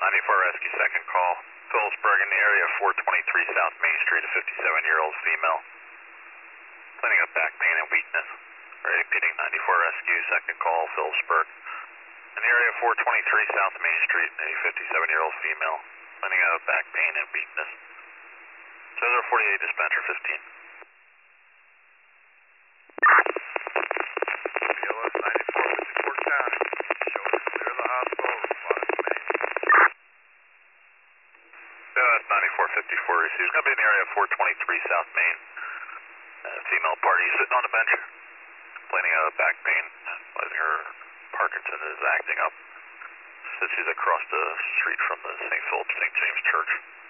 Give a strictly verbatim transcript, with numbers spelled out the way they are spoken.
ninety-four Rescue, second call. Phillipsburg in the area, four twenty-three South Main Street, a fifty-seven-year-old female. Complaining of back pain and weakness. Repeating, ninety-four Rescue, second call, Phillipsburg. In the area, four twenty-three South Main Street, a fifty-seven-year-old female. Complaining of back pain and weakness. Cesar forty-eight, dispatcher fifteen. B L S ninety-four fifty-four County. Show us clear the hospital, respond to Main. B L S ninety-four fifty-four receives. Going to be in the area, four twenty-three South Main. Uh, female party sitting on the bench, complaining of back pain. But her Parkinson is acting up. Says she's across the street from the Saint Philip Saint James Church.